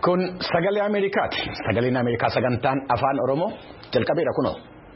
Kun sagalee Ameerikaati. Sagaleen Ameerikaa sagantaan afaan Oromoo jalqabeera kunoo.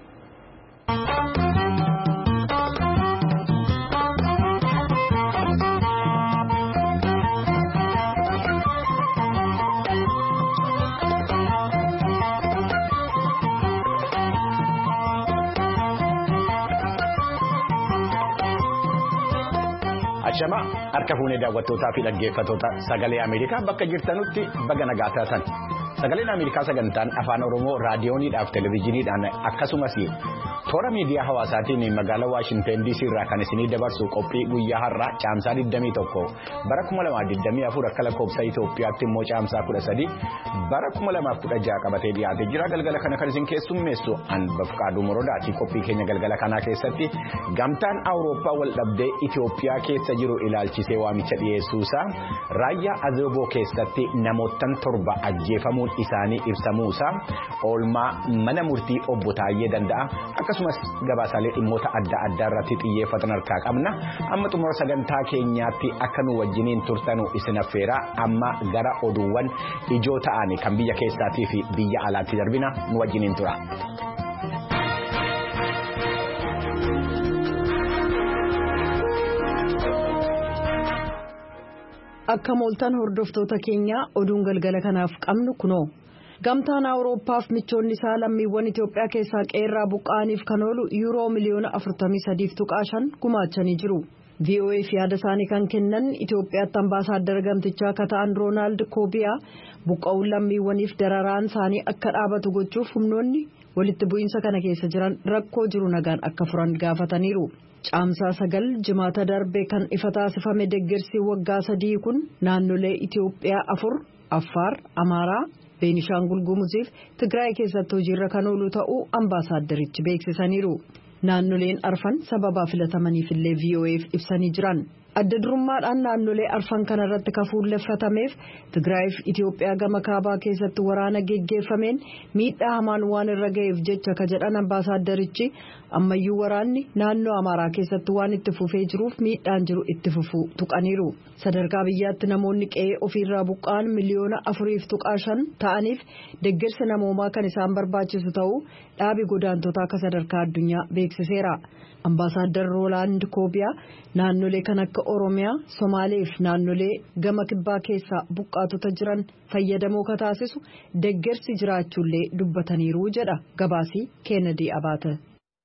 Ashama harka fuunee daawwattootaa fi dhaggeeffattoota sagalee Ameerikaa bakka jirtanutti baga nagaa taatan. Sagaleen Ameerikaa sagantaan afaan Oromoo raadiyooniidhaaf televezyiiniidhaan akkasumas toora miidiyaa hawaasaatiin magaalaa Waashinten DC irraa kan isinii dabarsu qophii guyyaa har'aa caamsaa 21 bara 2024 akka lakkoofsa Itoophiyaatti immoo caamsaa 13 bara 2016 qabatee dhiyaatee jira. Galgala kana kan isin keessummeessu Anbafqaaduu Morodaati. Qophii keenya galgala kanaa keessatti gamtaan Awurooppaa wal dhabdee Itoophiyaa keessa jiru ilaalchisee waamicha dhiyeessuusaa, raayyaa Azeboo keessatti namootan 7 ajjeefamuun isaanii ibsamuusaa, oolmaa mana murtii obbo Taayyee Danda'a akkasumas gabaasaalee dhimmoota adda addaa irratti xiyyeeffatan harkaa qabna. Amma xumura sagantaa keenyaatti akka nu wajjiniin turtanu isin affeera. Amma gara oduuwwan ijoo ta'anii kan biyya keessaatii fi biyya alaatti darbina nu wajjiniin tura. Akka mooltan hordoftoota keenya oduun galgala kanaaf qabnu kunoo. Gamtaan Awurooppaaf michoonni isaa lammiiwwan Itoophiyaa keessaa qeerraa buqqa'aniif kan oolu yuuroo miliyoona 43.5 gumaachanii jiru. VOA'f yaada isaanii kan kennan Itoophiyaatti ambaasaaddara gamtichaa akka ta'an Roonaald Koobiyaa buqqa'uun lammiiwwaniif dararaan isaanii akka dhaabatu gochuuf humnoonni walitti bu'iinsa kana keessa jiran rakkoo jiru nagaan akka furan gaafataniiru. Caamsaa 9 jimaata darbe kan ifa taasifame deeggarsi waggaa 3 kun naannolee Itoophiyaa 4 Affaar, Amaaraa, Beenishaangul Gumuziif Tigraay keessatti hojiirra kan oolu ta'uu ambaasaaddarichi beeksisaniiru. Naannoleen arfan sababa filatamaniif illee VOA'f ibsanii jiran. Adda durummaadhaan naannolee arfan kanarratti kafuulleffatameef Tigraayiif Itoophiyaa gama kaabaa keessatti waraana geggeeffameen miidhaa hamaan waan irra ga'eef jecha ka jedhan ambaasaaddarichi ammayyuu waraanni naannoo Amaaraa keessatti waan itti fufee jiruuf miidhaan jiru itti fufuu tuqaniiru. Sadarkaa biyyaatti namoonni qe'ee ofiirraa buqqa'an miliyoona 4.5 ta'aniif deeggarsa namoomaa kan isaan barbaachisu ta'uu dhaabi godaantotaa akka sadarkaa addunyaa beeksiseera. Ambaasaaddar Roolaand Koobiyaa naannolee kan akka Oromiyaa, Somaalee fi naannolee gama kibbaa keessaa buqqaatota jiran fayyadamoo ka taasisu deeggarsi jiraachuullee dubbataniiru jedha gabaasii Kennedy Abaate.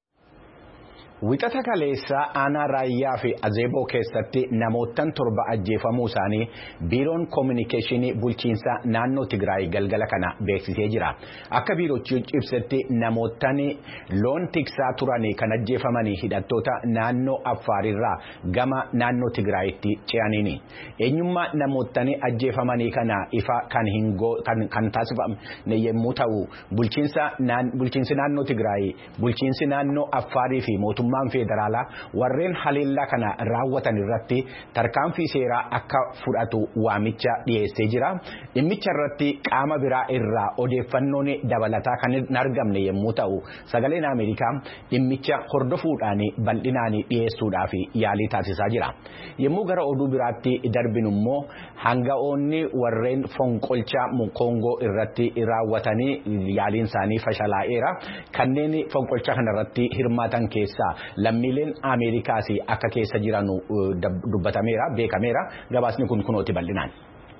Wixata kaleessaa aanaa raayyaa fi Azeboo keessatti namootan 7 ajjeefamuu isaanii biiroon koominikeeshinii bulchiinsa naannoo Tigraay galgala kana beeksisee jira. Akka biiroochi ibsetti namootan loon tiksaa turanii kan ajjeefamanii hidhattoota naannoo Affaarirraa gama naannoo Tigraayitti ce'aniini. Eenyummaa namootan ajjeefamanii kana ifa kan taasifamne yommuu ta'u bulchiinsi naannoo Tigraay, bulchiinsi naannoo Affaarii fi mootummaan federaalaa warreen haleellaa kana raawwatan irratti tarkaanfii seeraa akka fudhatu waamicha dhiyeessee jira. Dhimmicha irratti qaama biraa irraa odeeffannoon dabalataa kan hin argamne yommuu ta'u sagaleen Ameerikaa dhimmicha hordofuudhaan bal'inaan dhiyeessuudhaaf yaalii taasisaa jira. Yommuu gara oduu biraatti darbinu immoo hanga'oonni warreen fonqolcha Koongoo irratti raawwatanii yaaliin isaanii fashalaa'eera. Kanneen fonqolcha kanarratti hirmaatan keessaa lammiileen Ameerikaas akka keessa jiran dubbatameera, beekameera. Gabaasni kun kunooti bal'inaan.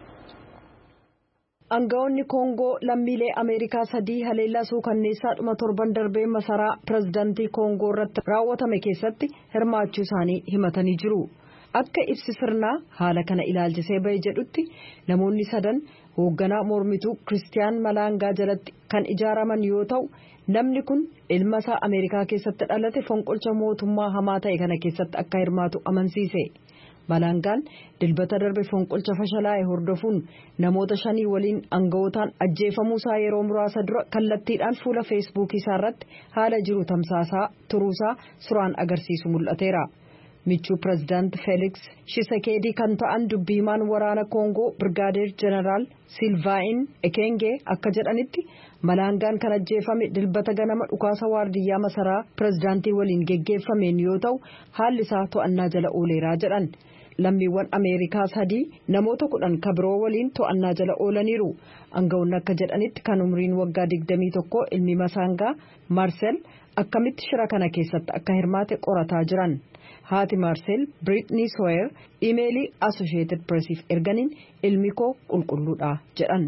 Aangawoonni Koongoo lammiilee Ameerikaa 3 haleellaa suukanneessaadhuma torban darbee masaraa pirezidaantii Koongoo irratti raawwatame keessatti hirmaachuu isaanii himatanii jiru. Akka ibsi sirnaa haala kana ilaalchisee bahe jedhutti namoonni 3 hoogganaa mormituu Kiristiyaan Malaangaa jalatti kan ijaaraman yoo ta'u namni kun ilma isaa Ameerikaa keessatti dhalate fonqolcha mootummaa hamaa ta'e kana keessatti akka hirmaatu amansiise. Malaangaan dilbata darbe fonqolcha fashalaa'e hordofuun namoota 5 waliin aanga'ootaan ajjeefamuusaa yeroo muraasa dura kallattiidhaan fuula feesbuukii isaa irratti haala jiru tamsaasaa turuusaa suuraan agarsiisu mul'ateera. Michuu pirezidaant Feeliks Shisekeedii kan ta'an dubbiimaan waraana Koongoo Birgaadeer Jeneraal Silvaayin Ekenge akka jedhanitti Malaangaan kan ajjeefame dilbata ganama dhukaasa waardiyyaa masaraa pirezidaantii waliin geggeeffameen yoo ta'u haalli isaa to'annaa jala ooleeraa jedhan. lammiiwwan Ameerikaa 3 namoota 10 kabiroo waliin to'annaa jala oolaniiru. Aangawoonni akka jedhanitti kan umriin waggaa 21 ilmi Masaangaa Maarsel akkamitti shira kana keessatti akka hirmaate qorataa jiran. Haati Maarsel Britney Sawyer iimeelii Associated Pressiif erganiin ilmi koo qulqulluudha jedhan.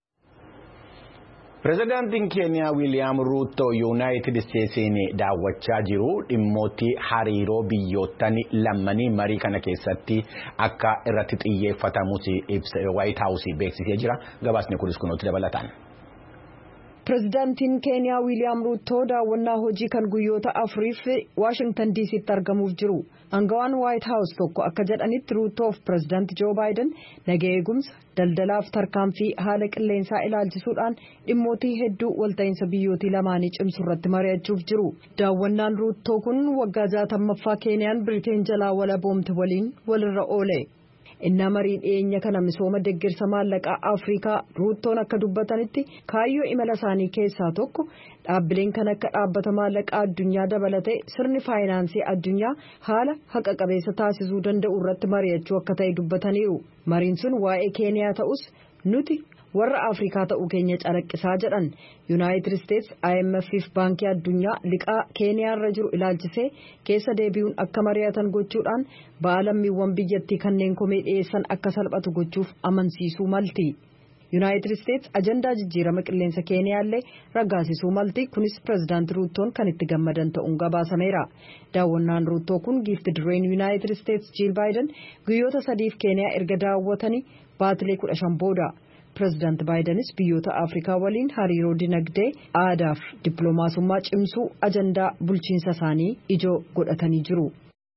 Pireezidaantiin Keeniyaa Wiiliyaam Ruuto Yuunaayitid Isteetsiin daawwachaa jiru dhimmoota hariiroo biyyoottan lammanii marii kana keessatti akka irratti xiyyeeffatamus White House beeksisee jira. Gabaasni kunis kunuutti dabalataan. Pireezidaantiin Keeniyaa Wiiliyaam Ruuto daawwannaa hojii kan guyyoota 4 Washington DC'tti argamuuf jiru. Aangawaan White House tokko akka jedhanitti Ruutoof Pireezidaanti Joe Biden nagaa eegumsa daldalaaf tarkaanfii haala qilleensaa ilaalchisuudhaan dhimmoota hedduu walta'iinsa biyyootii lamaanii cimsuu irratti mari'achuuf jiru. Daawwannaan Ruutoo kun waggaa 60ffaa Keeniyaan Biriteen jalaa walaboomte waliin walirra oole. Inna marii dhiyeenya kana misooma deeggarsa maallaqaa Afrikaa Ruutoon akka dubbatanitti kaayyoo imala isaanii keessaa tokko dhaabbileen kan akka dhaabbata maallaqaa addunyaa dabalatee sirni faayinaansii addunyaa haala haqa qabeessa taasisuu danda'u irratti mari'achuu akka ta'e dubbataniiru. Mariin sun waa'ee Keeniyaa ta'us nuti warra Afrikaa ta'uu keenya calaqqisaa jedhan. United States IMF fi baankii addunyaa liqaa Keeniyaa irra jiru ilaalchisee keessa deebi'uun akka mari'atan gochuudhaan baalammiiwwan biyyattii kanneen komee dhiyeessan akka salphatu gochuuf amansiisuu malti. United States ajandaa jijjiirama qilleensa Keeniyaa illee raggaasisuu malti. Kunis Pireezidaanti Ruutoon kan itti gammadan ta'uun gabaasameera. Daawwannaan Ruutoo kun giifti dureen United States Jill Biden guyyoota 3 Keeniyaa erga daawwatanii baatilee 15 booda. Pireezidaanti Bidenis biyyoota Afrikaa waliin hariiroo dinagdee aadaaf dippiloomaasummaa cimsuu ajandaa bulchiinsa isaanii ijoo godhatanii jiru.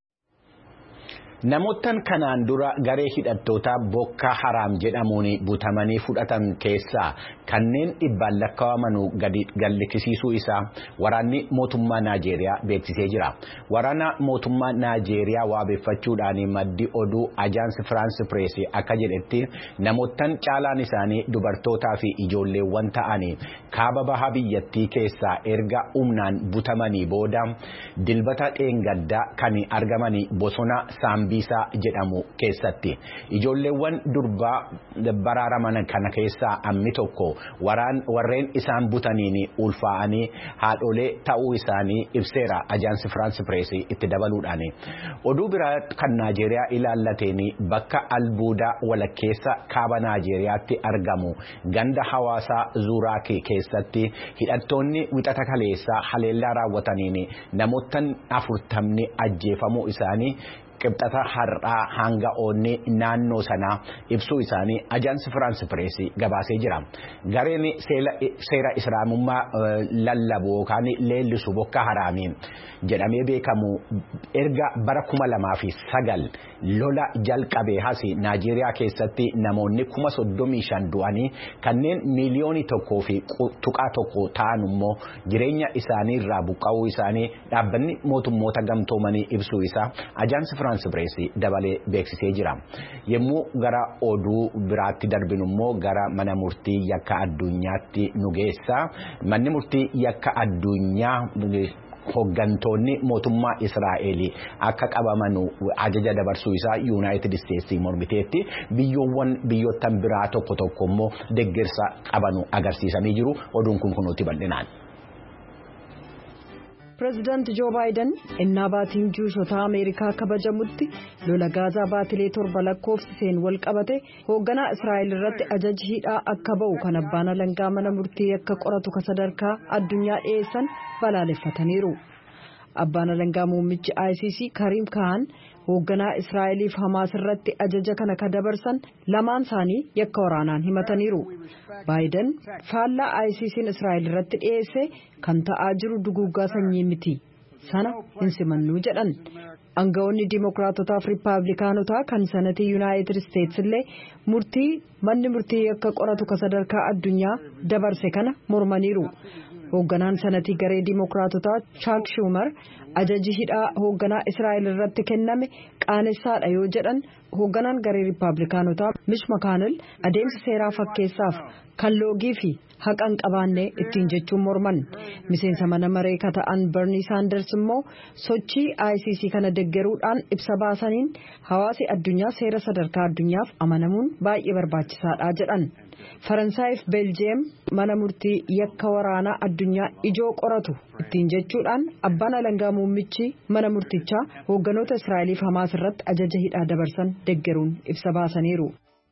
Namoottan kanaan dura garee hidhattoota Boko Haram jedhamuun butamanii fudhatan keessaa kanneen dhibbaan lakkaa'amanuu gadi gallifisiisuu isaa waraanni mootummaa Naajeeriyaa beeksisee jira. Waraana mootummaa Naajeeriyaa waabeeffachuudhaan maddi oduu Ajaansi Firaansi Pireesii akka jedhetti namoottan caalaan isaanii dubartootaa fi ijoolleewwan ta'anii kaaba baha biyyattii keessaa erga humnaan butamanii booda dilbata dheengaddaa kan argamanii bosona Saambiisaa jedhamu keessatti ijoolleewwan durbaa baraaraman kana keessaa ammi tokko warreen isaan butaniin ulfaa'anii haadholee ta'uu isaanii ibseera. Ajaansi Firaansi Pireesii itti dabaluudhaan oduu biraa kan Naajeeriyaa ilaallateen bakka albuudaa walakkeessa kaaba Naajeeriyaatti argamu ganda hawaasaa Zuuraakii keessatti hidhattoonni wixata kaleessaa haleellaa raawwataniin namoottan 40 ajjeefamuu isaanii qibxata har'aa hanga oonni naannoo sanaa ibsuu isaanii Ajaansi Firaansi Pireesii gabaasee jira. Gareen seera islaamummaa lallabu yookaan leellisu Boko Haram jedhamee beekamu erga bara 2009 lola jalqabee hasi Naajeeriyaa keessatti namoonni 35,000 du'anii kanneen miiliyoonii 1.1 ta'an immoo jireenya isaanii irraa buqqa'uu isaanii dhaabbanni mootummoota gamtoomanii ibsuu isaa Ajaansi Firaansi Pireesii dabalee beeksisee jira. Yemmuu gara oduu biraatti darbinu immoo gara mana murtii yakka addunyaatti nu geessa. Manni murtii yakka addunyaa hoggantoonni mootummaa Israa'el akka qabamanu ajaja dabarsuu isaa United States mormiteetti biyyoottan biraa tokko immoo deeggarsa qabanu agarsiisanii jiru. Oduun kun kunuutti bal'inaan. Pireezidaanti Joe Biden innaa baatiin juushota Ameerikaa kabajamutti lola Gaazaa baatilee 7 lakkoofsiseen wal qabate hoogganaa Israa'el irratti ajaji hidhaa akka ba'u kan abbaan alangaa mana murtii akka qoratu ka sadarkaa addunyaa dhiyeessan balaaleffataniiru. Abbaan alangaa muummichi ICC Karim Khan hoogganaa Israa'eliif Hamaas irratti ajaja kana ka dabarsan lamaan isaanii yakka waraanaan himataniiru. Biden faallaa ICC'n Israa'el irratti dhiyeesse kan ta'aa jiru duguuggaa sanyii miti sana hin simannuu jedhan. Aangawoonni Dimookiraatotaaf Riippaabilikaanotaa kan sanatii Yuunaayitid Isteets illee manni murtii akka qoratu ka sadarkaa addunyaa dabarse kana mormaniiru. Hoogganaan sanatii garee Dimookiraatotaa Chuck Schumer ajaji hidhaa hoogganaa Israa'el irratti kenname qaanessaadha yoo jedhan hoogganaan garee Riippaabilikaanotaa Mitch McConnell adeemsa seeraa fakkeessaaf kan loogii fi haqa hin qabaanne ittiin jechuun morman. Miseensa mana maree ta'an Bernie Sanders immoo sochii ICC kana deeggaruudhaan ibsa baasaniin hawaasi addunyaa seera sadarkaa addunyaaf amanamuun baay'ee barbaachisaadha jedhan. Faransaay fi Beeljiyeem mana murtii yakka waraanaa addunyaa ijoo qoratu ittiin jechuudhaan abbaan alangaa muummichi mana murtichaa hoogganoota Israa'eliif Hamaas irratti ajaja hidhaa dabarsan deeggaruun ibsa baasaniiru.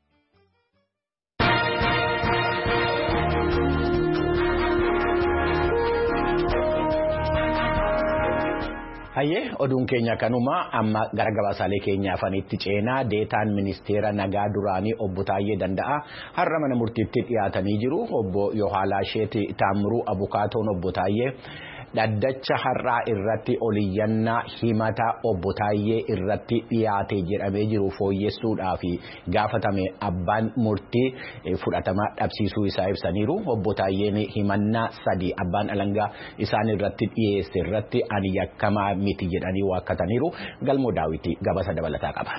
Hayyee oduun keenya kanuma amma gara gabaasaalee keenya afanitti ceenaa deetaan ministeera nagaa duraanii obbo Taayyee Danda'a har'a mana murtiitti dhiyaatanii jiru. Obbo Yohaalaasheet Taammiruu Abukaatoon obbo Taayyee dhaddacha har'aa irratti oliyyannaa himata obbo Taayyee irratti dhiyaate jedhamee jiru fooyyessuudhaaf gaafatame abbaan murtii fudhatama dhabsiisuu isaa ibsaniiru. Obbo Taayyeen himannaa 3 abbaan alangaa isaan irratti dhiyeesse irratti ani yakkamaa miti jedhanii waakkataniiru. Galmoo Daawiti gabaasa dabalataa qaba.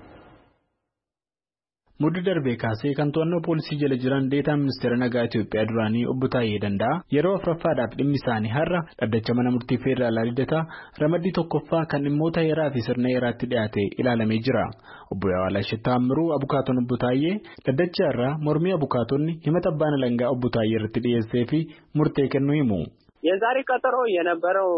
Mudda darbee kaasee kan to'annoo poolisii jala jiran deetaan ministeera nagaa Itoophiyaa duraanii obbo Taayyee Danda'a yeroo afuraffaadhaaf dhimmi isaanii har'a dhaddacha mana murtii federaalaa Lidataa ramaddii tokkoffaa kan dhimmoota heeraa fi sirna heeraatti dhiyaate ilaalamee jira. Obbo Yohaalaasheet Taammiruu Abukaatoon obbo Taayyee dhaddacha irraa mormii abukaatonni himata abbaan alangaa obbo Taayyee irratti dhiyeessee fi murtee kennuu himu. የዛሬ ቀጠሮ የነበረው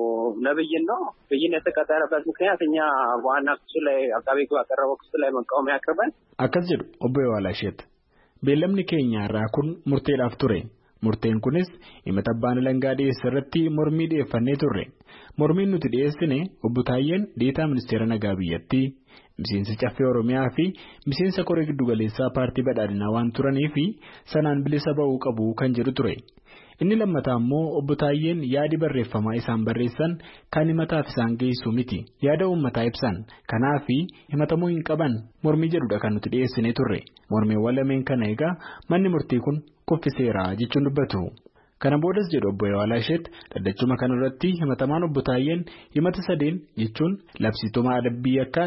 ነብይን ነው። ብይን የተቀጠረበት ምክንያት እኛ በዋና ክሱ ላይ አቃቤ ሕግ ባቀረበው ክሱ ላይ መቃወሚያ አቅርበን akkas jedhu obbo Yohaalaasheet beellamni keenya irraa kun murteedhaaf ture. Murteen kunis himata abbaan alangaa dhiyeesse irratti mormii dhiyeeffannee turre. Mormiin nuti dhiyeessine obbo Taayyeen deetaa ministeera nagaa biyyattii miseensa caffee Oromiyaa fi miseensa koree giddugaleessaa paartii badhaadhinaa waan turanii fi sanaan bilisa ba'uu qabu kan jedhu ture. Inni lammataa immoo obbo Taayyeen yaadi barreeffamaa isaan barreessan kan himataaf isaan geessu miti yaada uummataa ibsan kanaaf himatamuu hin qaban mormii jedhudha kan nuti dhiyeessine turre. Mormiiwwan lameen kana egaa manni murtii kun kuffiseera jechuun dubbatu. Kana boodas jedhu obbo Yohaalaasheet dhaddachuma kanarratti himatamaan obbo Taayyeen himata 3 jechuun labsiituma adabbii akka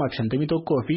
251 fi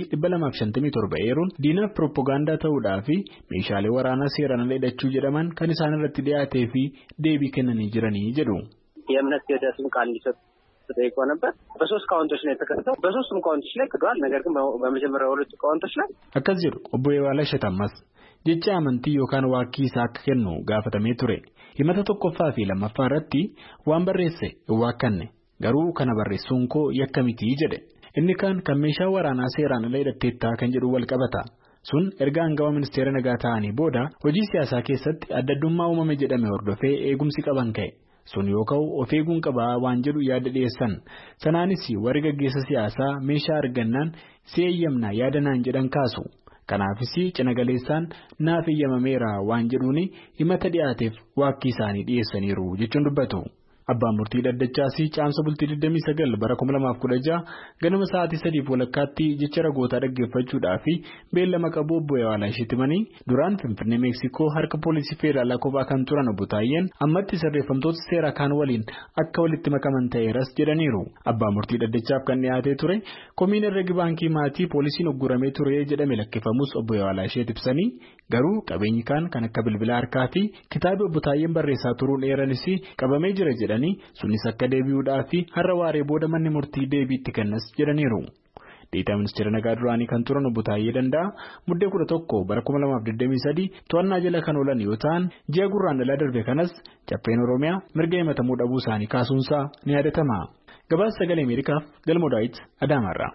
257 eeruun diinaaf piroopagaandaa ta'uudhaa fi meeshaalee waraanaa seeraan ala hidhachuu jedhaman kan isaan irratti dhiyaatee fi deebii kennanii jiranii jedhu. የእምነት ክህደትም ቃል ሊሰጥ ተጠይቆ ነበር። በሶስት ካውንቶች ነው የተከሰሰው። በሶስቱም ካውንቶች ላይ ክዷል። ነገር ግን በመጀመሪያው ሁለቱ ካውንቶች ላይ akkas jedhu obbo Yohaalaasheet ammas jecha amantii yookaan waakkii isaa akka kennu gaafatamee ture. Himata tokkoffaa fi lammaffaa irratti waan barreesse waakkanne garuu kana barreessuun koo yakka miti jedhe. Inni kan meeshaa waraanaa seeraan ala hidhatteettaa kan jedhu wal qabata. Sun erga aangawa ministeera nagaa ta'anii booda hojii siyaasaa keessatti adda addummaa uumame jedhame hordofee eegumsi qaban ka'e. Sun yoo ka'u of eeguun qabaa waan jedhu yaada dhiyeessan. Sanaanis warri gaggeessa siyaasaa meeshaa argannaan si eeyyamna yaada naan jedhan kaasu. Kanaafis cinagaleessaan naaf eeyyamameera waan jedhuun himata dhiyaateef waakkii isaanii dhiyeessaniiru jechuun dubbatu. Abbaan murtii dhaddachaas caamsa bultii 29 bara 2016 ganama sa'aatii 3:00 jecha ragootaa dhaggeeffachuudhaa fi beellama qabu obbo Yohaalaasheet himanii duraan Finfinnee Meeksikoo harka poolisii federaalaa kophaa kan turan obbo Taayyeen ammatti sirreeffamtoota seeraa kaan waliin akka walitti makaman ta'eeras jedhaniiru. Abbaan murtii dhaddachaaf kan dhiyaatee ture komiin herregi baankii maatii poolisiin ugguramee ture jedhame lakkifamus obbo Yohaalaasheet ibsanii garuu qabeenyi kaan kan akka bilbila harkaa fi kitaaba obbo Taayyeen barreessaa turuun eeranis qabamee jira jedhanii sunis akka deebi'uudhaa fi har'a waaree booda manni murtii deebiitti kennas jedhaniiru. Deetaa ministeera nagaa duraanii kan turan obbo Taayyee Danda'a muddee 11 bara 2023 to'annaa jala kan oolan yoo ta'an ji'a gurraandhalaa darbe kanas caffeen Oromiyaa mirga himatamuu dhabuu isaanii kaasuunsaa ni yaadatama. Gabaasa sagalee Ameerikaaf Galmoo Daawit Adaamaarraa.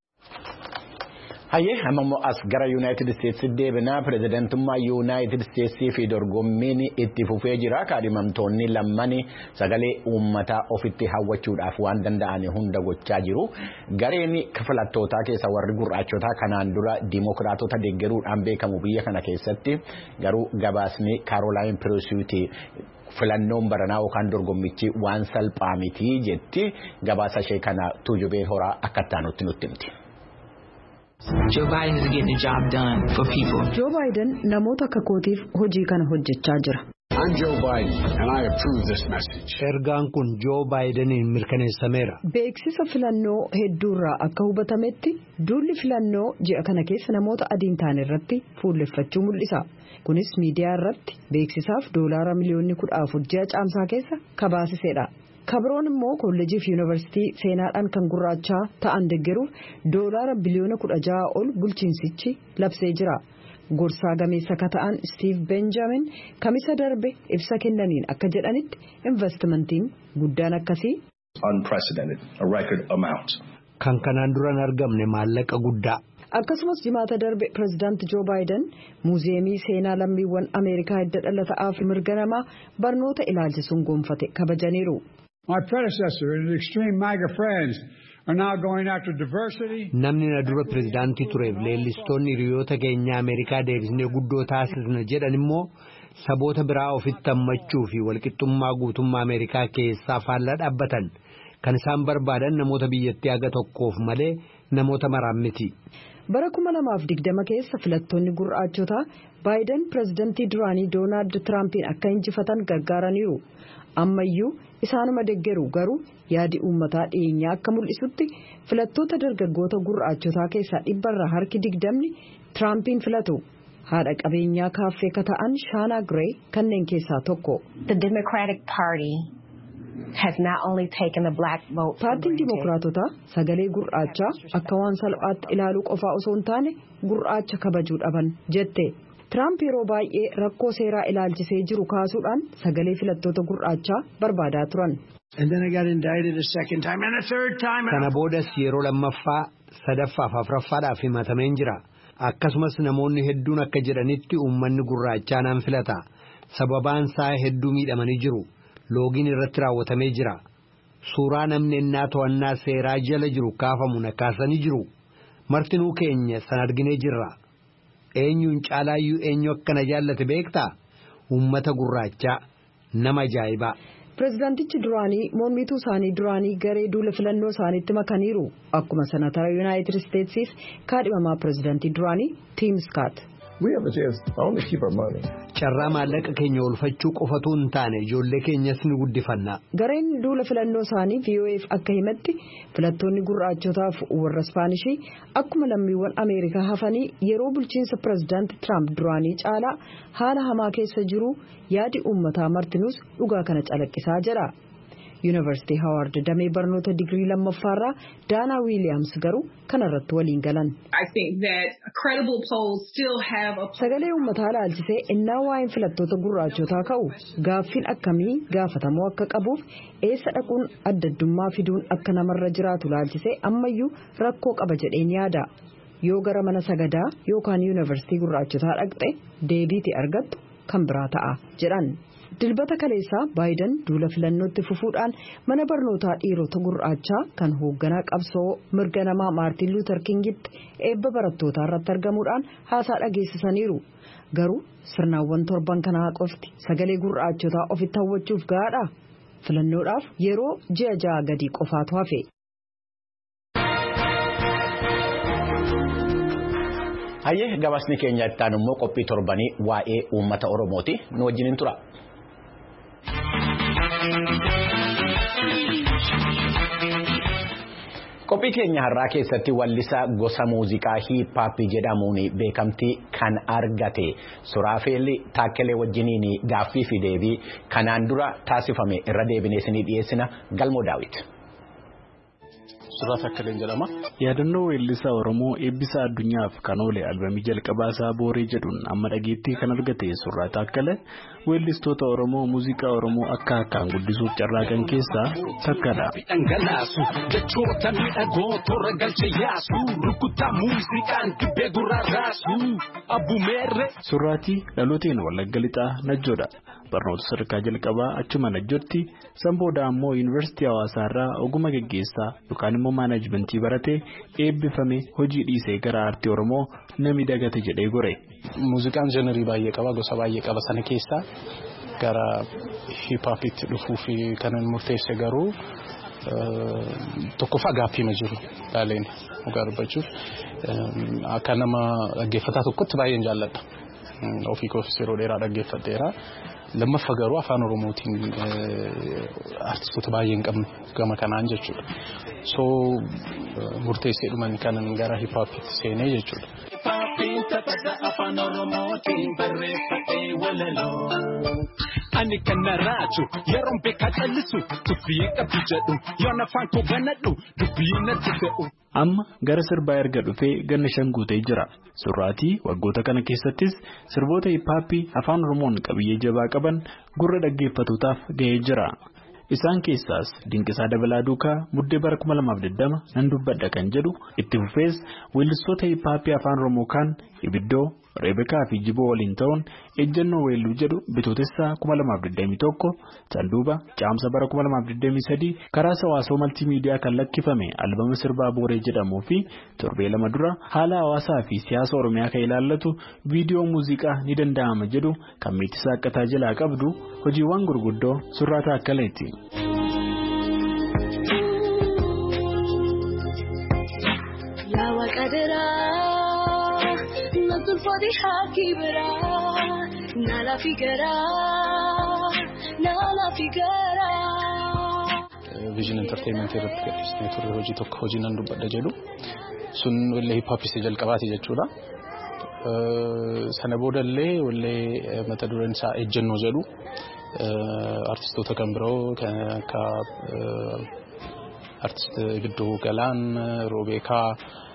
Hayyee ammoo as gara Yuunaayitid Isteetsi deebinaa pirezidantummaa Yuunaayitid Isteetsii fi dorgommiin itti fufee jira. Kaadhimamtoonni lamman sagalee uummataa ofitti hawwachuudhaaf waan danda'an hunda gochaa jiru. Gareen filattootaa keessa warri gurraachotaa kanaan dura diimokiraatota deeggaruudhaan beekamu biyya kana keessatti garuu gabaasni Kaarolaayin Pireesuutii filannoon baranaa yookaan dorgommichi waan salphaa miti jetti. Gabaasa ishee kana tuujubee horaa akka taanutti nutti himti. Joe Biden is getting the job done for people. Joe Biden namoota akka kootiif hojii kana hojjechaa jira. I'm Joe Biden, and I approve this message. Ergaan kun Joe Bideniin mirkaneessameera. Beeksisa filannoo hedduurraa akka hubatametti duulli filannoo ji'a kana keessa namoota adiin ta'an irratti fuulleffachuu mul'isa. Kunis miidiyaa irratti beeksisaaf doolaara miliyoonni 14 ji'a caamsaa keessa kabaasiseedha. Kabroon immoo kolleejii fi yuunivarsiitii seenaadhaan kan gurraachaa ta'an deeggaruuf doolaara biliyoona 16 ol bulchiinsichi labsee jira. Gorsaa gameessa akka ta'an Steve Benjamin kamisa darbe ibsa kennaniin akka jedhanitti investimentiin guddaan akkasii unprecedented, a record amount. Kan kanaan dura hin argamne maallaqa guddaa. Akkasumas jimaata darbe pirezidaanti Joe Biden muuziyeemii seenaa lammiiwwan Ameerikaa hidda dhalata Afrikaa mirga namaa barnoota ilaalchisuun gonfate kabajaniiru. My predecessor and his extreme MAGA friends are now going after diversity. Namni na dura pirezidaantii tureef leellistoonni hiriyoota keenya Ameerikaa deebisnee guddoo taasisna jedhan immoo saboota biraa ofitti hammachuu fi walqixxummaa guutummaa Ameerikaa keessaa faallaa dhaabbatan kan isaan barbaadan namoota biyyattii haga tokkoof malee namoota maraan miti. Bara 2020 keessa filattoonni gurraachotaa Biden pirezidaantii duraanii Doonaald Tiraampiin akka injifatan gargaaraniiru. Ammayyuu isaanuma deeggaru garuu yaadi uummataa dhiyeenyaa akka mul'isutti filattoota dargaggoota gurraachotaa keessaa 100 harki 20 Tiraampiin filatu. Haadha qabeenyaa kaaffee akka ta'an Shaana Gray kanneen keessaa tokko. The Democratic Party has not only taken the black vote. Paartiin Dimookiraatotaa sagalee gurraachaa akka waan salphaatti ilaaluu qofaa osoo hin taane gurraacha kabajuu dhaban jette. Trump yeroo baay'ee rakkoo seeraa ilaalchisee jiru kaasuudhaan sagalee filattoota gurraachaa barbaadaa turan. Kana boodas yeroo lammaffaa sadaffaaf afuraffaadhaaf himatameen jira. Akkasumas namoonni hedduun akka jedhanitti uummanni gurraachaa naan filata. Sababaan isaa hedduu miidhamanii jiru. Loogiin irratti raawwatamee jira. Suuraa namni ennaa to'annaa seeraa jala jiru kaafamu nakaasanii jiru. Martinuu keenya san arginee jirra. Eenyuun caalaayyuu eenyu akkana jaallate beektaa? Uummata gurraachaa nama ajaa'ibaa. Pirezidaantichi duraanii mormituu isaanii duraanii garee duula filannoo isaaniitti makaniiru. Akkuma senatara Yuunaayitid Isteetsiif kaadhimamaa pirezidaantii duraanii Tim Scott. Carraa maallaqa keenya oolfachuu qofatu hin taane ijoollee keenyas ni guddifanna. Gareen duula filannoo isaanii VOA'f akka himatti filattoonni gurraachotaaf warra Ispaanishii akkuma lammiiwwan Ameerikaa hafanii yeroo bulchiinsa pirezidaanti Trump duraanii caalaa haala hamaa keessa jiru yaadi uummataa martinuus dhugaa kana calaqqisaa jira. Yuunivarsiitii Hawaard damee barnoota digirii lammaffaarraa Daanaa Wiiliyaams garuu kanarratti waliin galan. Sagalee uummataa ilaalchisee innaa waa'een filattoota gurraachotaa ka'u gaaffiin akkamii gaafatamuu akka qabuuf eessa dhaquun addaddummaa fiduun akka namarra jiraatu ilaalchisee ammayyuu rakkoo qaba jedheen yaada. Yoo gara mana sagadaa yookaan yuunivarsiitii gurraachotaa dhaqxe deebiiti argattu kan biraa ta'a jedhan. Dilbata kaleessaa Biden duula filannootti fufuudhaan mana barnootaa dhiirota gurraachaa kan hoogganaa qabsoo mirga namaa Maartin Luuter Kingitti eebba barattootaa irratti argamuudhaan haasaa dhageessisaniiru. Garuu sirnaawwan torban kanaa qofti sagalee gurraachotaa ofitti hawwachuuf gahaadha. Filannoodhaaf yeroo ji'a 6 gadi qofaatu hafe. Hayyee gabaasni keenya ittaan immoo qophii torbanii waa'ee uummata Oromooti nu wajjin tura. Qophii keenya har'aa keessatti wallisaa gosa muuziqaa hiippaapii jedhamuun beekamtii kan argate Suraafelli Taakkelee wajjiniin gaaffii fi deebii kanaan dura taasifame irra deebinee isinii dhiyeessina Galmoo Daawit. Surraa Taakkeleen jedhama. Yaadannoo weellisaa Oromoo eebbisa addunyaaf kan oole albamii jalqabaa isaa Booree jedhuun amma dhageettii kan argate Surraa Taakkelee weellistoota Oromoo muuziqaa Oromoo akka akkaan guddisuuf carraaqan keessaa takkadha. Dhangalaasu jechoota miidhagoo toora galche yaasu rukuttaa muuziqaan dibbee gurraa raasu abbumeerre. Surraatii dhalooteen Wallagga Lixaa Najjoodha. Barnoota sadarkaa jalqabaa achuma Najjootti sanbooda ammoo yuunivarsiitii Hawaasaarraa ogummaa gaggeessaa yookaan immoo maanaajmentii baratee eebbifame hojii dhiisee gara aartii Oromoo nami dagate jedhee gore. Muuziqaan jenerii baay'ee qaba gosa baay'ee qaba sana keessaa gara hiiphaapiitti dhufuuf kanan murteesse garuu tokkoffaa gaaffii ma jiru dhaaleen dhugaa dubbachuuf akka nama dhaggeeffataa tokkotti baay'een jaalladha. Ofii koofis yeroo dheeraa dhaggeeffadheera. lammaffaa garuu afaan oromootiin artistoota baay'ee hin qabne gama kanaan jechuudha. So murteessee dhuman kanan gara hip hopitti seenee jechuudha. Afaan oromootiin barreeffamee walaloo. Ani kana raaju yeroon beekaa callisu dubbii qabdu jedhu yoon afaan koo banadhu dubbii natti fe'u. Amma gara sirbaa erga dhufee ganna 5 guutee jira. Surraatii waggoota kana keessattis sirboota hip-hopii afaan Oromoon qabiyyee jabaa qaban gurra dhaggeeffatootaaf gahee jira. Isaan keessaas Dinqisaa Dabalaa Duukaa Muddee bara 2020 nan dubbadha kan jedhu itti fufees weellistoota hip-hopii afaan Oromoo kan Ibiddoo, Reebekaa fi Jiboo waliin ta'uun ejjennoo weelluu jedhu Bitootessaa 2021 Sanduuba Caamsa bara 2023 karaa Sawaasoo Maltiimiidiyaa kan lakkifame albama sirbaa Booree jedhamuu fi torbee 2 dura haala hawaasaa fi siyaasa Oromiyaa kan ilaallatu viidiyoo muuziqaa ni danda'ama jedhu kan Meetisaa Akkataa jalaa qabdu hojiiwwan gurguddoo Surraataa Akkaleeti. Fodi hakibra nala figara Vision Entertainment irratti gadhiisnee turre hojii tokko hojii nan dubbadha jedhu sun wallee hip hop jalqabaati jechuudha. Sana boodallee wallee mata dureen isaa ejjennoo jedhu artistoota kan biroo kan akka artist Ibiddoo Galaan, Roobeekaa,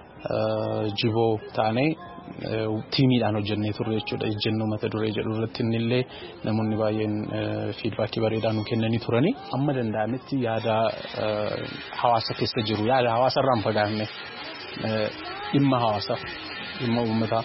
Jiboo taanee tiimiidhaan hojjennee turre jechuudha. Ejjennoo mata duree jedhu irratti illee namoonni baay'een feedbackii bareedaa nu kennanii turani. Amma danda'ametti yaada hawaasa keessa jiru yaada hawaasa irraan fagaanne dhimma hawaasaa dhimma uummataa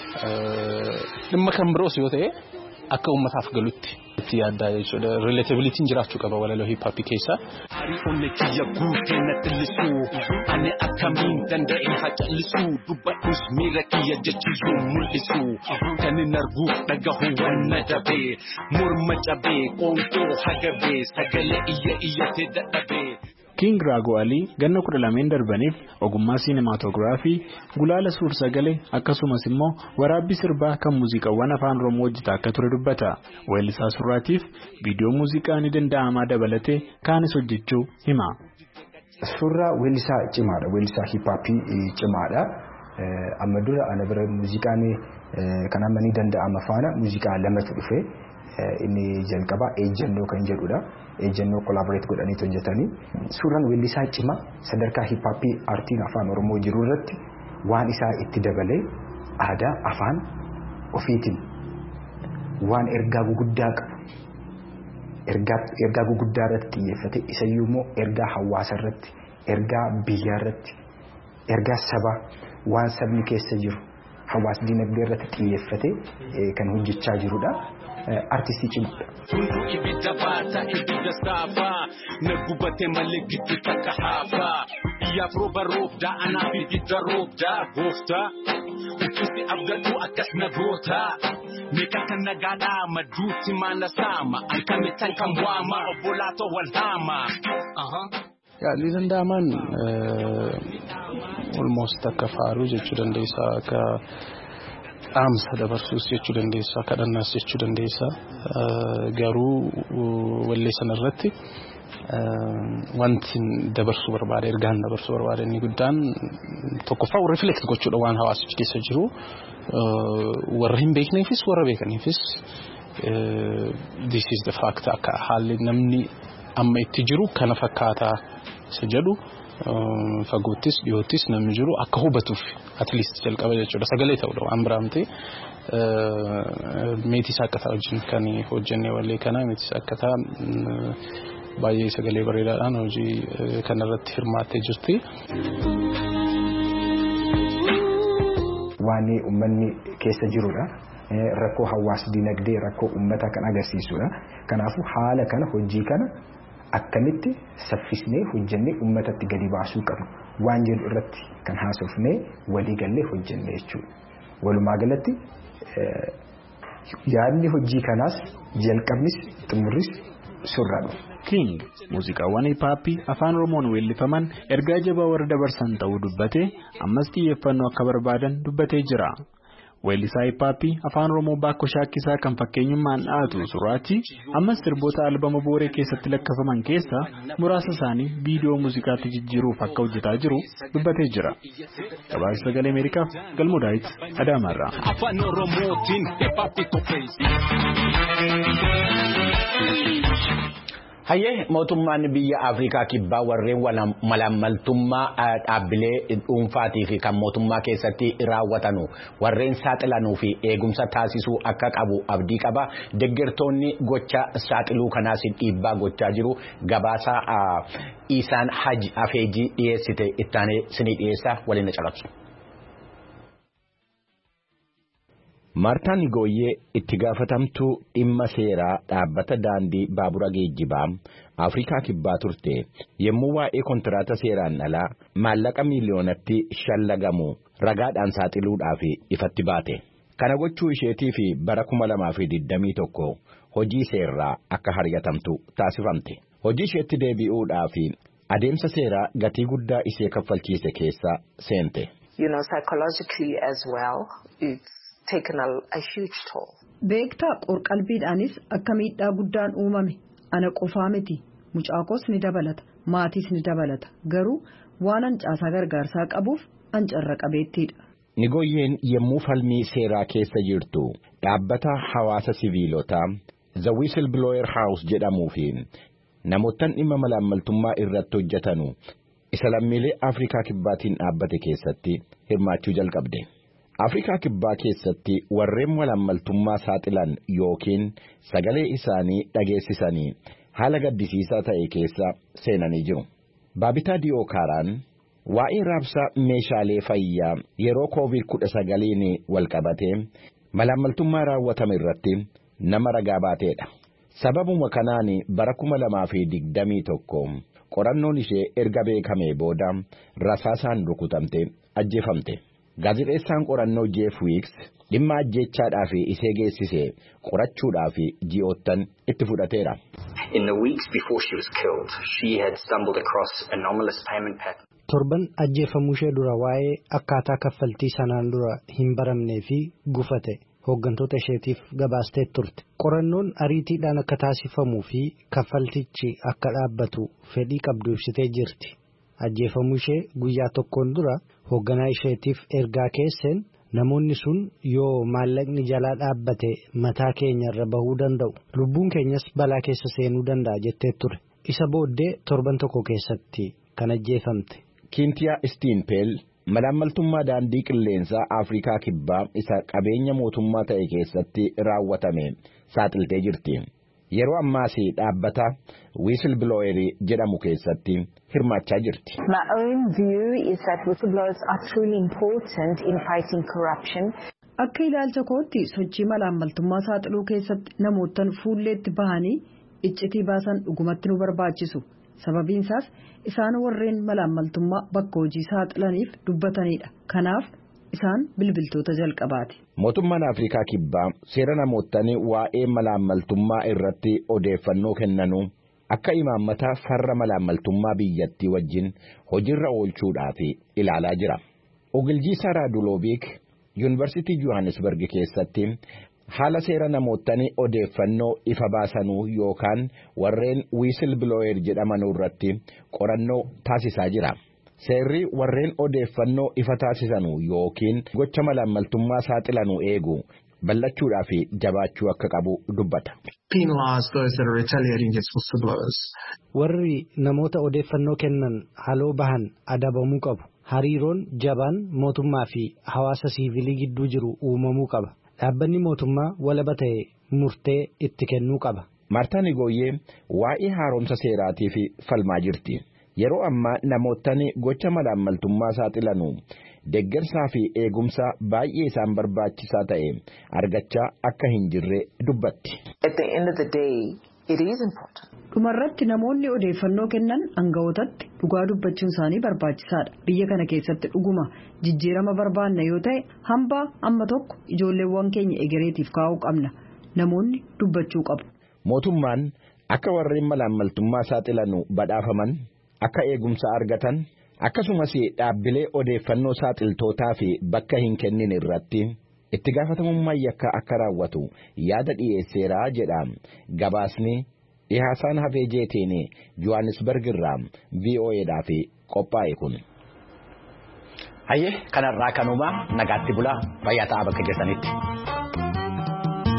dhimma kan biroos yoo ta'e akka uummataaf galutti itti yaaddaa jechuudha. Relatabilitiin jiraachuu qaba walaloo hip hop keessa. Onne kiyya guutee na xillisuu ani akkamiin danda'e haqallisuu dubbadhus miira kiyya jechiisuu mul'isuu kan hin argu dhagahu wanna dabee morma cabee qoonqoo hagabee sagalee iyyatee dadhabee. King Raago Alii ganna 12 darbaniif ogummaa sinematoograafii gulaala suur-sagalee akkasumas immoo waraabbii sirbaa kan muuziqaawwan afaan Oromoo hojjeta akka ture dubbata. Weellisaa Surraatiif viidiyoo muuziqaa ni danda'amaa dabalatee kaanis hojjechuu hima. Surraa weellisaa cimaadha. Weellisaa hip-hopii cimaadha. Amma dura ana bira muuziqaan kan amma ni danda'ama faana muuziqaa lamatu dhufe. Inni jalqabaa ejjennoo kan jedhudha. Ejjennoo collaborate godhanii hojjetanii suuraan weellisaa cimaa sadarkaa hip hop artiin afaan Oromoo jiru irratti waan isaa itti dabalee aadaa afaan ofiitiin waan ergaa guguddaa qabu. Ergaa guguddaa irratti xiyyeeffate isayyuu immoo ergaa hawaasa irratti, ergaa biyyaa irratti, ergaa sabaa waan sabni keessa jiru hawaas dinagdee irratti xiyyeeffate kan hojjechaa jirudha. Artistii cimaadha. Ibidda baata ibidda saafaa nagubate malee gidduu takka haafaa biyyaaf rooba roobdaa anaaf ibidda roobdaa gooftaa uffisi abdadhu akkas nagootaa meeqa kan nagaadhaa madduutti maana saama alkamittan kan waama obbolaatoo wal haama. Yaadni danda'aman almost akka faaruu jechuu dandeessa akka dhaamsa dabarsuus jechuu dandeessa kadhannaas jechuu dandeessa garuu wallee sanarratti wanti dabarsuu barbaade ergaan dabarsuu barbaade inni guddaan tokkoffaa reflect gochuudha waan hawaasichi keessa jiru warra hin beekneefis warra beekaniifis this is the fact akka haalli namni amma itti jiru kana fakkaataa isa jedhu fagoottis dhiyoottis namni jiru akka hubatuuf at least jalqaba jechuudha sagalee ta'udha waan biraamtee Meetisaa Akkataa wajjin kan hojjennee wallee kana Meetisaa Akkataa baay'ee sagalee bareedaadhaan hojii kanarratti hirmaattee jirti. Waan uummanni keessa jirudha. Rakkoo hawaas dinagdee rakkoo uummataa kan agarsiisudha. Kanaafuu haala kana hojii kana akkamitti saffisnee hojjennee uummatatti gadi baasuu qabna. Waan jedhu irratti kan haasofnee walii gallee hojjennee jechuudha. Walumaa galatti yaadni hojii kanaas jalqabnis xumurris surraadha. King muuziqaawwan hip-hop afaan Oromoon weellifaman ergaa jabaa warra dabarsan ta'uu dubbatee ammas xiyyeeffannoo akka barbaadan dubbatee jira. Weellisaa hiphaappii afaan Oromoo Baakkoo Shaakkisaa kan fakkeenyummaan dhaatu Suraachi ammas sirboota albama Booree keessatti lakkafaman keessaa muraasa isaanii viidiyoo muuziqaatti jijjiiruuf akka hojjetaa jiru dubbatee jira. Gabaasa Sagalee Ameerikaaf Galmoo Daawit Adaamaarraa. Afaan Oromootiin hiphaappii qopheesse. Hayyee mootummaan biyya Afrikaa kibbaa warreen malaammaltummaa dhaabbilee dhuunfaatii fi kan mootummaa keessatti raawwatanu warreen saaxilanuu fi eegumsa taasisuu akka qabu abdii qaba. Deeggartoonni gocha saaxiluu kanaas dhiibbaa gochaa jiru. Gabaasa Isaan Haji Afeejii dhiyeessite ittaanee sinii dhiyeessa waliin caqasu. Maartaan Igooyyee itti gaafatamtuu dhimma seeraa dhaabbata daandii baabura geejjibaa Afrikaa kibbaa turte yommuu waa'ee kontiraata seeraan alaa maallaqa miiliyoonatti shallagamu ragaadhaan saaxiluudhaaf ifatti baate. Kana gochuu isheetii fi bara 2021 hojii seeraa akka hariyatamtu taasifamte. Hojii isheetti deebi'uudhaaf adeemsa seeraa gatii guddaa ishee kaffalchiise keessa seente. Psychologically as well, taken a huge toll. Beektaa qorqalbiidhaanis akka miidhaa guddaan uumame ana qofaa miti mucaakoos ni dabalata maatiis ni dabalata garuu waan hancaasaa gargaarsaa qabuuf hancarra qabeettiidha. Nigooyyeen yommuu falmii seeraa keessa jirtu dhaabbata hawaasa siviilotaa The Whistleblower House jedhamuu fi namoottan dhimma malaammaltummaa irratti hojjetanu isa lammiilee Afrikaa kibbaatiin dhaabbate keessatti hirmaachuu jalqabde. Afrikaa kibbaa keessatti warreen malaammaltummaa saaxilan yookiin sagalee isaanii dhageessisanii haala gaddisiisaa ta'e keessa seenanii jiru. Baabitaa Diyookaaraan waa'ee raabsaa meeshaalee fayyaa yeroo COVID-19 walqabatee malaammaltummaa raawwatame irratti nama ragaa baateedha. Sababuma kanaan bara 2021 qorannoon ishee erga beekamee booda rasaasaan rukutamte ajjeefamte. Gaazexeessaan qorannoo Jeff Weeks dhimma ajjeechaadhaaf isee geessise qorachuudhaaf ji'oottan itti fudhateera. In the weeks before she was killed, she had stumbled across anomalous payment pattern. Torban ajjeefamuu ishee dura waa'ee akkaataa kaffaltii sanaan dura hin baramnee fi gufate hooggantoota isheetiif gabaastee turte. Qorannoon ariitiidhaan akka taasifamuu fi kaffaltichi akka dhaabbatu fedhii qabdu ibsitee jirti. Ajjeefamuu ishee guyyaa tokkoon dura hoogganaa isheetiif ergaa keesseen namoonni sun yoo maallaqni jalaa dhaabbate mataa keenya irra bahuu danda'u lubbuun keenyas balaa keessa seenuu danda'a jettee ture. Isa booddee torban tokko keessatti kan ajjeefamte. Kintiyaa Stiinpeel malaammaltummaa daandii qilleensaa Afrikaa kibbaa isa qabeenya mootummaa ta'e keessatti raawwatame saaxiltee jirti. Yeroo ammaas dhaabbata Whistleblower jedhamu keessatti hirmaachaa jirti. My own view is that whistleblowers are truly important in fighting corruption. Akka ilaalcha kootti sochii malaammaltummaa saaxiluu keessatti namoottan fuulleetti bahanii iccitii baasan dhugumatti nu barbaachisu. Sababiin isaas isaan warreen malaammaltummaa bakka hojii saaxilaniif dubbatanidha. Kanaaf isaan bilbiltoota jalqabaati. Mootummaan Afrikaa kibbaa seera namootni waa'ee malaammaltummaa irratti odeeffannoo kennanu akka imaammata farra malaammaltummaa biyyattii wajjin hojiirra oolchuudhaaf ilaalaa jira. Ogiljiisaa Raaduloobik Yuunivarsiitii Johannesburg keessatti haala seera namootni odeeffannoo ifa baasanuu yookaan warreen Whistleblower jedhamanuu irratti qorannoo taasisaa jira. Seerri warreen odeeffannoo ifa taasisanu yookiin gocha malaammaltummaa saaxilanuu eegu ballachuudhaaf jabaachuu akka qabu dubbata. Penalize those that are retaliating against whistleblowers. Warri namoota odeeffannoo kennan haloo bahan adabamuu qabu. Hariiroon jabaan mootummaa fi hawaasa siivilii gidduu jiru uumamuu qaba. Dhaabbanni mootummaa walaba ta'e murtee itti kennuu qaba. Maartaan Igooyyee waa'ee haaromsa seeraatiif falmaa jirti. Yeroo ammaa namootni gocha malaammaltummaa saaxilanu deeggarsaa fi eegumsa baay'ee isaan barbaachisaa ta'e argachaa akka hin jirre dubbatti. At the end of the day, it is important. Dhumarratti namoonni odeeffannoo kennan aangawootatti dhugaa dubbachuun isaanii barbaachisaadha. Biyya kana keessatti dhuguma jijjiirama barbaanna yoo ta'e hambaa amma tokko ijoolleewwan keenya egereetiif kaa'uu qabna. Namoonni dubbachuu qabu. Mootummaan akka warreen malaammaltummaa saaxilanu badhaafaman akka eegumsa argatan akkasumas dhaabbilee odeeffannoo saaxiltootaa fi bakka hin kennin irratti itti gaafatamummaa yakkaa akka raawwatu yaada dhiyeesseera jedha gabaasni Ihaasaan Hafee Jeeteen Johannesburg irraa VOAdhaaf qophaa'e kun. Hayyee kanarraa kanuma nagaatti bulaa fayyaa ta'aa bakka keessanitti.